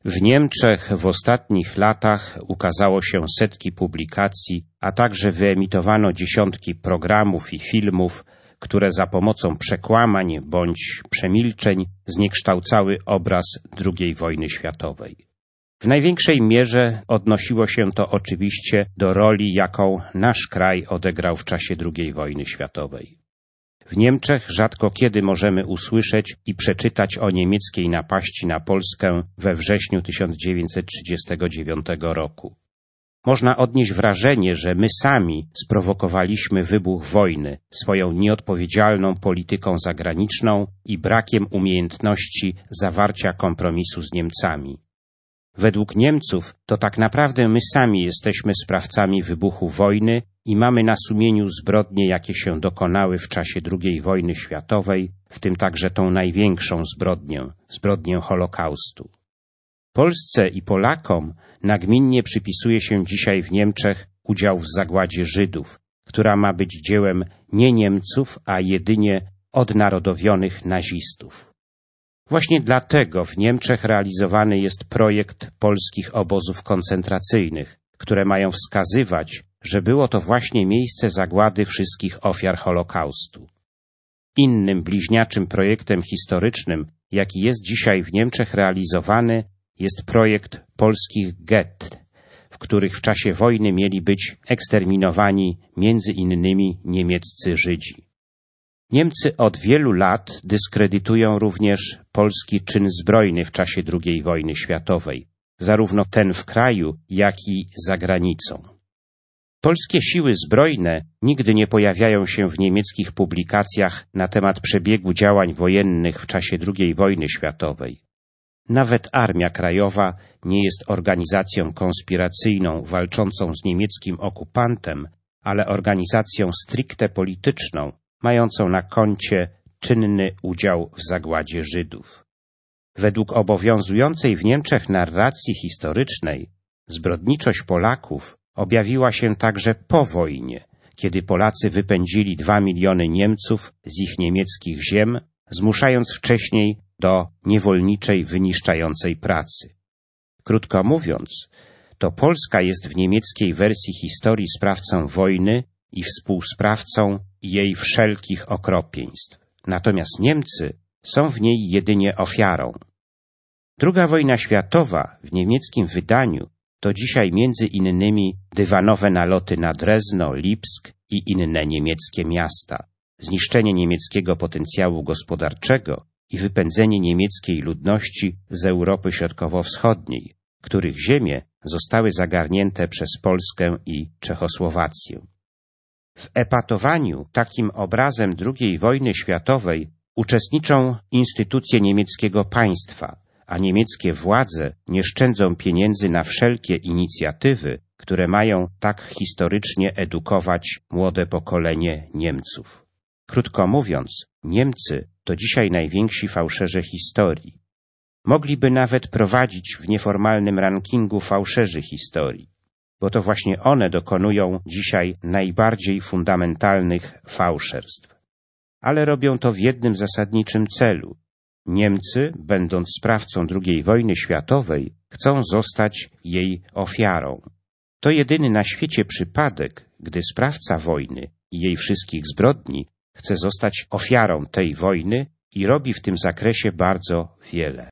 W Niemczech w ostatnich latach ukazało się setki publikacji, a także wyemitowano dziesiątki programów i filmów, które za pomocą przekłamań bądź przemilczeń zniekształcały obraz II wojny światowej. W największej mierze odnosiło się to oczywiście do roli, jaką nasz kraj odegrał w czasie II wojny światowej. W Niemczech rzadko kiedy możemy usłyszeć i przeczytać o niemieckiej napaści na Polskę we wrześniu 1939 roku. Można odnieść wrażenie, że my sami sprowokowaliśmy wybuch wojny swoją nieodpowiedzialną polityką zagraniczną i brakiem umiejętności zawarcia kompromisu z Niemcami. Według Niemców to tak naprawdę my sami jesteśmy sprawcami wybuchu wojny i mamy na sumieniu zbrodnie, jakie się dokonały w czasie II wojny światowej, w tym także tą największą zbrodnię Holokaustu. Polsce i Polakom nagminnie przypisuje się dzisiaj w Niemczech udział w zagładzie Żydów, która ma być dziełem nie Niemców, a jedynie odnarodowionych nazistów. Właśnie dlatego w Niemczech realizowany jest projekt polskich obozów koncentracyjnych, które mają wskazywać, że było to właśnie miejsce zagłady wszystkich ofiar Holokaustu. Innym bliźniaczym projektem historycznym, jaki jest dzisiaj w Niemczech realizowany, jest projekt polskich gett, w których w czasie wojny mieli być eksterminowani między innymi niemieccy Żydzi. Niemcy od wielu lat dyskredytują również polski czyn zbrojny w czasie II wojny światowej, zarówno ten w kraju, jak i za granicą. Polskie siły zbrojne nigdy nie pojawiają się w niemieckich publikacjach na temat przebiegu działań wojennych w czasie II wojny światowej. Nawet Armia Krajowa nie jest organizacją konspiracyjną walczącą z niemieckim okupantem, ale organizacją stricte polityczną, mającą na koncie czynny udział w zagładzie Żydów. Według obowiązującej w Niemczech narracji historycznej zbrodniczość Polaków objawiła się także po wojnie, kiedy Polacy wypędzili 2 miliony Niemców z ich niemieckich ziem, zmuszając wcześniej do niewolniczej, wyniszczającej pracy. Krótko mówiąc, to Polska jest w niemieckiej wersji historii sprawcą wojny i współsprawcą jej wszelkich okropieństw. Natomiast Niemcy są w niej jedynie ofiarą. II wojna światowa w niemieckim wydaniu to dzisiaj między innymi dywanowe naloty na Drezno, Lipsk i inne niemieckie miasta, zniszczenie niemieckiego potencjału gospodarczego i wypędzenie niemieckiej ludności z Europy Środkowo-Wschodniej, których ziemie zostały zagarnięte przez Polskę i Czechosłowację. W epatowaniu takim obrazem II wojny światowej uczestniczą instytucje niemieckiego państwa, a niemieckie władze nie szczędzą pieniędzy na wszelkie inicjatywy, które mają tak historycznie edukować młode pokolenie Niemców. Krótko mówiąc, Niemcy to dzisiaj najwięksi fałszerze historii. Mogliby nawet prowadzić w nieformalnym rankingu fałszerzy historii, bo to właśnie one dokonują dzisiaj najbardziej fundamentalnych fałszerstw. Ale robią to w jednym zasadniczym celu. Niemcy, będąc sprawcą II wojny światowej, chcą zostać jej ofiarą. To jedyny na świecie przypadek, gdy sprawca wojny i jej wszystkich zbrodni chce zostać ofiarą tej wojny i robi w tym zakresie bardzo wiele.